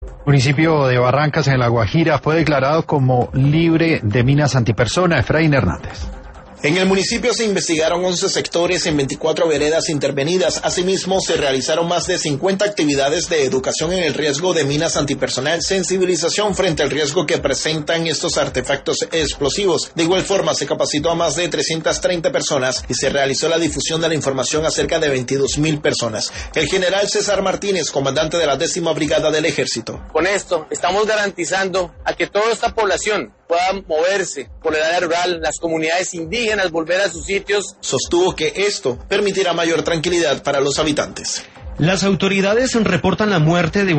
El municipio de Barrancas, en La Guajira, fue declarado como libre de minas antipersona. Efraín Hernández. En el municipio se investigaron 11 sectores en 24 veredas intervenidas. Asimismo, se realizaron más de 50 actividades de educación en el riesgo de minas antipersonal, sensibilización frente al riesgo que presentan estos artefactos explosivos. De igual forma, se capacitó a más de 330 personas y se realizó la difusión de la información a cerca de 22.000 personas. El general César Martínez, comandante de la 10ª Brigada del Ejército. Con esto, estamos garantizando a que toda esta población pueda moverse por el área rural, las comunidades indígenas volver a sus sitios. Sostuvo que esto permitirá mayor tranquilidad para los habitantes. Las autoridades reportan la muerte de